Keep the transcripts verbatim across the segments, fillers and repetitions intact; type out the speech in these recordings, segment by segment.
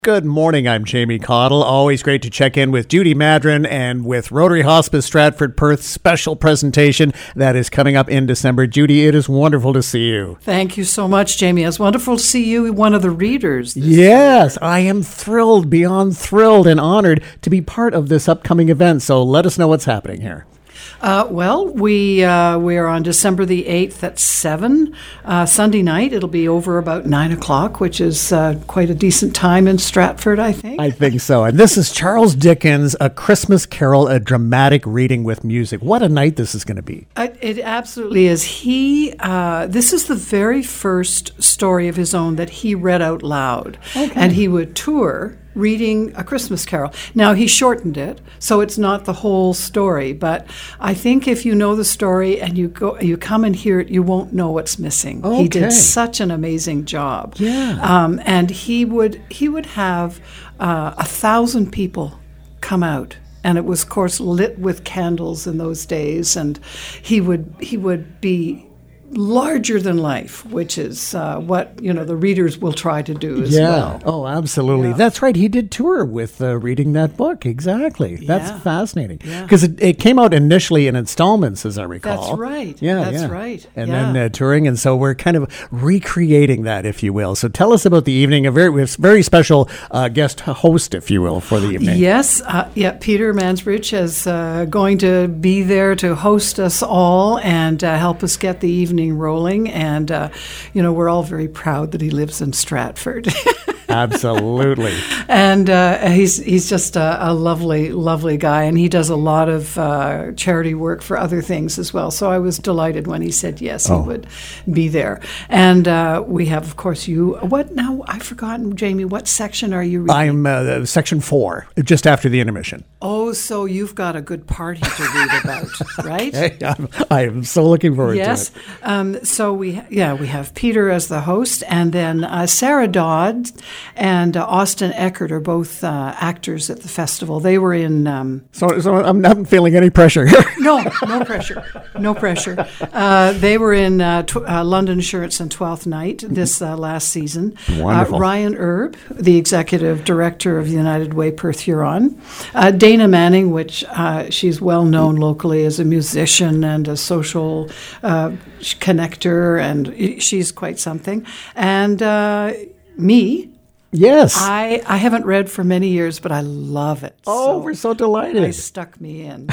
Good morning, I'm Jamie Cottle. Always great to check in with Judy Madron and with Rotary Hospice Stratford Perth special presentation that is coming up in December. Judy, it is wonderful to see you. Thank you so much, Jamie. It's wonderful to see you, one of the readers. Yes, year. I am thrilled, beyond thrilled and honored to be part of this upcoming event. So let us know what's happening here. Uh, well, we uh, we are on December the eighth at seven, uh, Sunday night. It'll be over about nine o'clock, which is uh, quite a decent time in Stratford, I think. I think so. And this is Charles Dickens, A Christmas Carol, a dramatic reading with music. What a night this is going to be. Uh, it absolutely is. He, uh, this is the very first story of his own that he read out loud. Okay. And he would tour reading A Christmas Carol. Now, he shortened it, so it's not the whole story, but I think if you know the story and you go, you come and hear it, you won't know what's missing. Okay. He did such an amazing job. Yeah. Um, and he would he would have uh, a thousand people come out. And it was, of course, lit with candles in those days, and he would he would be larger than life, which is uh, what, you know, the readers will try to do as yeah. well. Oh, absolutely. Yeah. That's right. He did tour with uh, reading that book. Exactly. That's yeah. fascinating. Because yeah. it, it came out initially in installments, as I recall. That's right. Yeah, That's yeah. right. And yeah. then uh, touring. And so we're kind of recreating that, if you will. So tell us about the evening. A very, we have a very special uh, guest host, if you will, for the evening. Yes. Uh, yeah. Peter Mansbridge is uh, going to be there to host us all and uh, help us get the evening rolling, and uh, you know, we're all very proud that he lives in Stratford. Absolutely. And uh, he's he's just a, a lovely, lovely guy, and he does a lot of uh, charity work for other things as well. So I was delighted when he said yes, oh. he would be there. And uh, we have, of course, you. What now? I've forgotten, Jamie. What section are you reading? I'm uh, section four, just after the intermission. Oh, so you've got a good party to read about, right? Hey, I'm, I am so looking forward yes. to it. Yes. Um, so we, yeah, we have Peter as the host, and then uh, Sarah Dodd and uh, Austin Eckert are both uh, actors at the festival. They were in. Um, so, so I'm not feeling any pressure here. no, no pressure, no pressure. Uh, they were in uh, tw- uh, London Shirts and Twelfth Night this uh, last season. Wonderful. Uh, Ryan Erb, the executive director of United Way Perth Huron. Uh, Dana Manning, which uh, she's well known locally as a musician and a social uh, connector, and she's quite something. And uh, me. Yes. I, I haven't read for many years, but I love it. Oh, so we're so delighted. They stuck me in.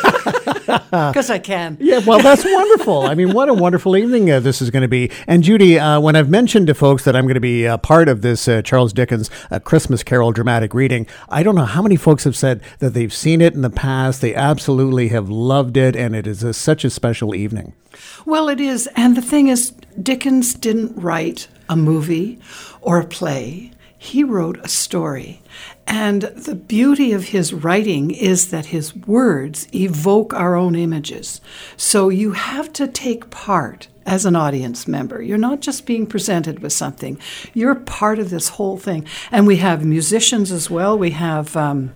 Because I can. Yeah, well, that's wonderful. I mean, what a wonderful evening uh, this is going to be. And Judy, uh, when I've mentioned to folks that I'm going to be uh, part of this uh, Charles Dickens uh, Christmas Carol dramatic reading, I don't know how many folks have said that they've seen it in the past. They absolutely have loved it, and it is a, such a special evening. Well, it is. And the thing is, Dickens didn't write a movie or a play. He wrote a story. And the beauty of his writing is that his words evoke our own images. So you have to take part as an audience member. You're not just being presented with something. You're part of this whole thing. And we have musicians as well. We have um,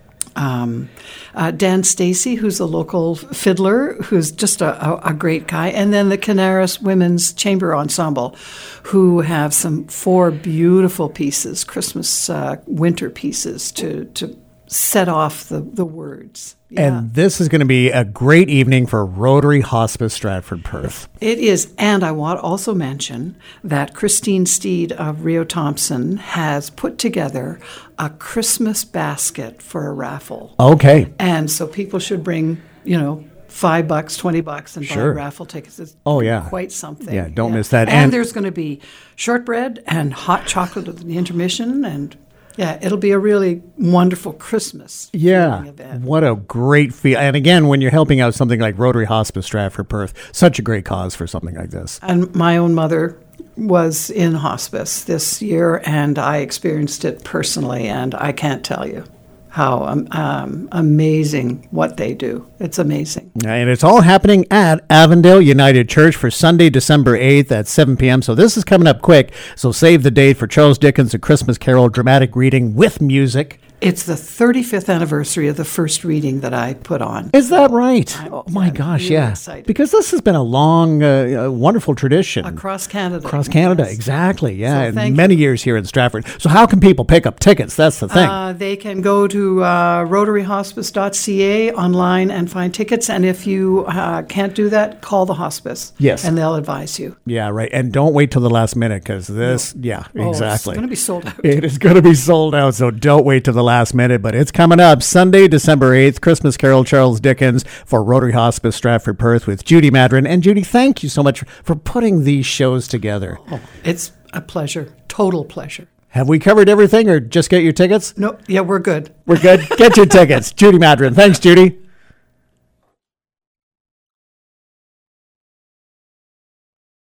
um, uh, Dan Stacy, who's a local fiddler, who's just a, a, a great guy. And then the Canaris Women's Chamber Ensemble, who have some four beautiful pieces, Christmas uh, winter pieces, to, to set off the, the words. Yeah. And this is going to be a great evening for Rotary Hospice Stratford Perth. It is. And I want to also mention that Christine Steed of Rio Thompson has put together a Christmas basket for a raffle. Okay. And so people should bring, you know, Five bucks, twenty bucks, and sure. buy raffle tickets. It's oh, yeah. quite something. Yeah, don't yeah. miss that. And, and there's going to be shortbread and hot chocolate at the intermission, and yeah, it'll be a really wonderful Christmas yeah, event. What a great feel. And again, when you're helping out something like Rotary Hospice Stratford Perth, such a great cause for something like this. And my own mother was in hospice this year, and I experienced it personally, and I can't tell you how um, um, amazing what they do. It's amazing. And it's all happening at Avondale United Church for Sunday, December eighth at seven p.m. So this is coming up quick. So save the date for Charles Dickens' A Christmas Carol dramatic reading with music. It's the thirty-fifth anniversary of the first reading that I put on. Is that right? I'm- oh my I'm gosh, really yeah. excited. Because this has been a long, uh, uh, wonderful tradition. Across Canada. Across Canada, Yes. exactly. Yeah, So and thank many years here in Stratford. So how can people pick up tickets? That's the thing. Uh, they can go to uh, rotary hospice dot c a online and find tickets. And if you uh, can't do that, call the hospice. Yes. And they'll advise you. yeah, right. And don't wait till the last minute because this, yeah, Oh, exactly. It's going to be sold out. It is going to be sold out, so don't wait till the last minute. But it's coming up Sunday, December eighth, Christmas Carol, Charles Dickens for Rotary Hospice, Stratford, Perth, with Judy Madron. And Judy, thank you so much for putting these shows together. Oh, it's a pleasure. Total pleasure. Have we covered everything, or just get your tickets? No, yeah, we're good. We're good. Get your tickets. Judy Madron. Thanks, Judy.